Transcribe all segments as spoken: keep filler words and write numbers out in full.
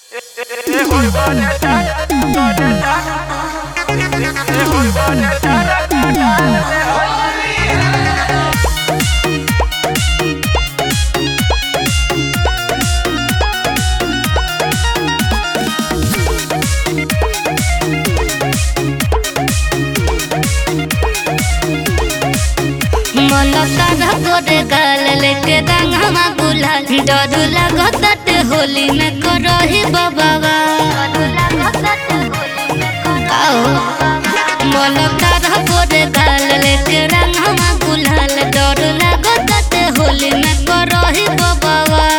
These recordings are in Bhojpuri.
गोरे गाल लेके रंगवा गुलाल डर लागत होली में करही बाबा मलकार गोरे गाल लेके रंगवा गुलाल डर लागत होली में करही बाबा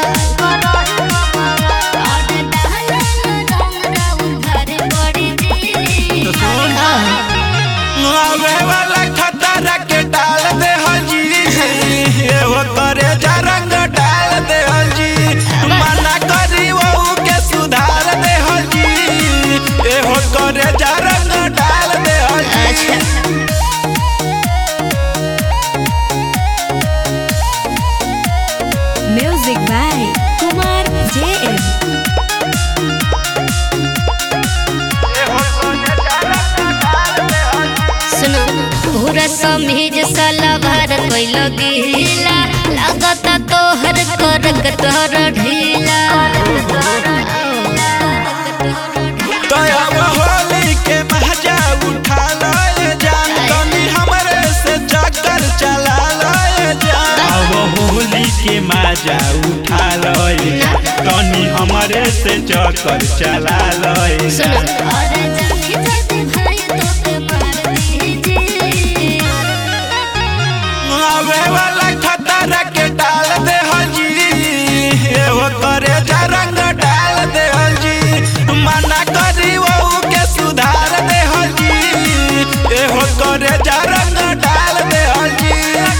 करे जा रंग डाल दे हजी मना करी वो के सुधार दे हजी एहो करे जा रंग डाल दे हजी म्यूजिक बाय कुमार जेएम सुनो पूरा समीज सलवार कोई लगीला लागत तोहर करक तोहर ढीला तब होली के मजा उठा ले जान तनी हमरे से चक्कर चला ले जान अब होली के मजा उठा ले तनी हमरे से चक्कर चला ले सुनो अरे जानी जाती भाई तो मार दीजिए आवे वाला खतरा के डाल दे हजी एहो करे जा रंग डाल दे हजी मना करी वो के सुधार दे हजी एहो करे जा रंग डाल दे हजी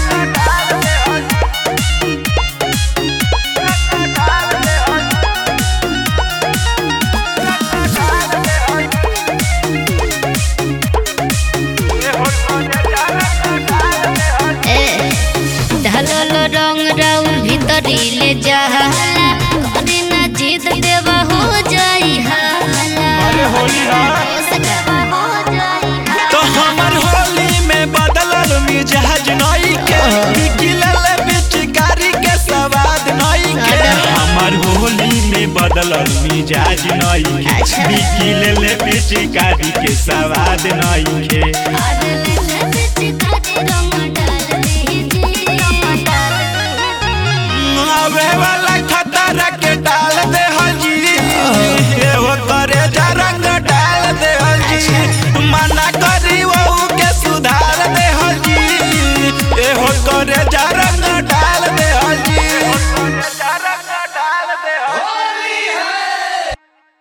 ढलल रंग राउर भीतरी ले जाला करी ना जीत देवा हो जाई हाला अरे होली तो हमर होली में बदलल मिजाज नई के निकलल पिचकारी के स्वाद नई के हमर होली में बदलल मिजाज नई के निकलल पिचकारी के स्वाद नई के आवे वाला खतरा के डाल दे हजी एहो करे जा रंग डाल दे हजी मना करी वो के सुधार दे हजी एहो करे जा